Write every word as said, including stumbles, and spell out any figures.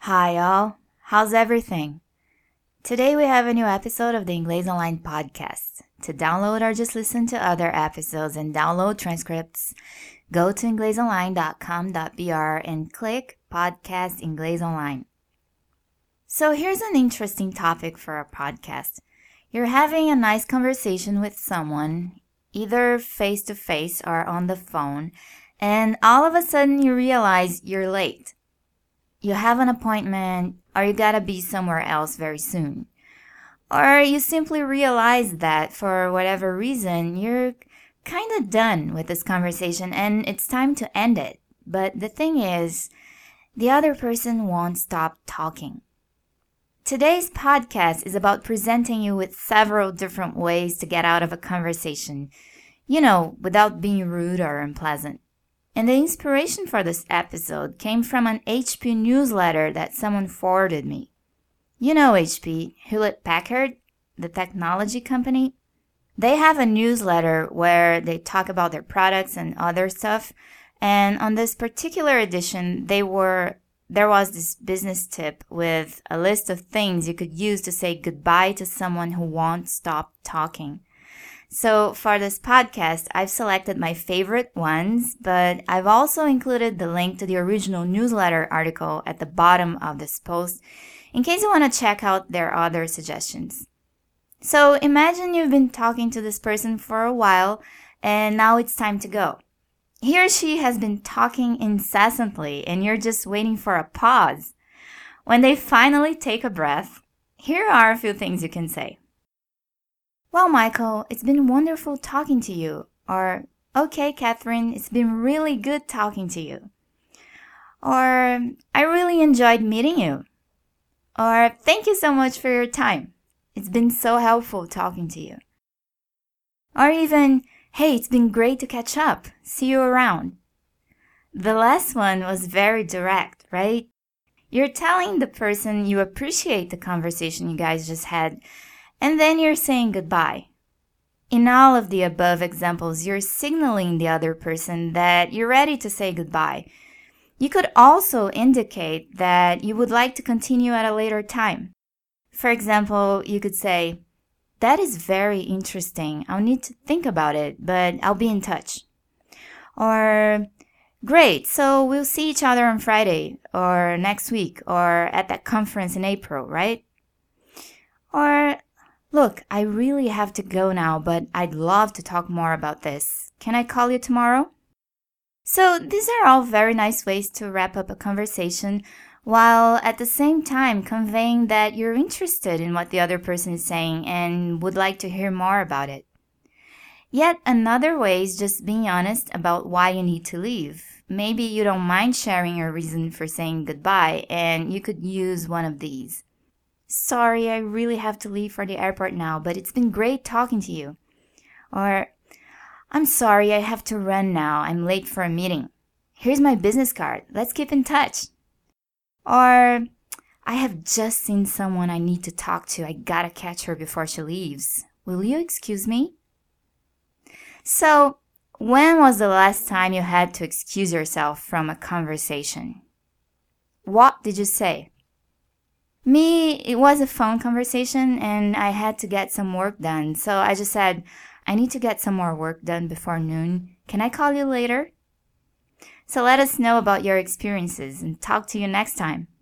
Hi, all. How's everything? Today we have a new episode of the Inglês Online podcast. To download or just listen to other episodes and download transcripts, go to inglês online dot com dot b r and click Podcast Inglês Online. So here's an interesting topic for a podcast. You're having a nice conversation with someone, either face-to-face or on the phone, and all of a sudden you realize you're late. You have an appointment, or you gotta be somewhere else very soon. Or you simply realize that for whatever reason, you're kinda done with this conversation and it's time to end it. But the thing is, the other person won't stop talking. Today's podcast is about presenting you with several different ways to get out of a conversation, you know, without being rude or unpleasant. And the inspiration for this episode came from an H P newsletter that someone forwarded me. You know H P, Hewlett Packard, the technology company. They have a newsletter where they talk about their products and other stuff. And on this particular edition, they were there was this business tip with a list of things you could use to say goodbye to someone who won't stop talking. So for this podcast, I've selected my favorite ones, but I've also included the link to the original newsletter article at the bottom of this post in case you want to check out their other suggestions. So imagine you've been talking to this person for a while and now it's time to go. He or she has been talking incessantly and you're just waiting for a pause. When they finally take a breath, here are a few things you can say. Well, Michael, it's been wonderful talking to you. Or, okay, Catherine, it's been really good talking to you. Or, I really enjoyed meeting you. Or, thank you so much for your time. It's been so helpful talking to you. Or even, hey, it's been great to catch up. See you around. The last one was very direct, right? You're telling the person you appreciate the conversation you guys just had, and then you're saying goodbye. In all of the above examples, you're signaling the other person that you're ready to say goodbye. You could also indicate that you would like to continue at a later time. For example, you could say, that is very interesting. I'll need to think about it, but I'll be in touch. Or, great, so we'll see each other on Friday, or next week, or at that conference in April, right? Or, look, I really have to go now, but I'd love to talk more about this. Can I call you tomorrow? So these are all very nice ways to wrap up a conversation while at the same time conveying that you're interested in what the other person is saying and would like to hear more about it. Yet another way is just being honest about why you need to leave. Maybe you don't mind sharing your reason for saying goodbye, and you could use one of these. Sorry, I really have to leave for the airport now, but it's been great talking to you. Or, I'm sorry, I have to run now. I'm late for a meeting. Here's my business card. Let's keep in touch. Or, I have just seen someone I need to talk to. I gotta catch her before she leaves. Will you excuse me? So, when was the last time you had to excuse yourself from a conversation? What did you say? Me, it was a phone conversation and I had to get some work done. So I just said, I need to get some more work done before noon. Can I call you later? So let us know about your experiences and talk to you next time.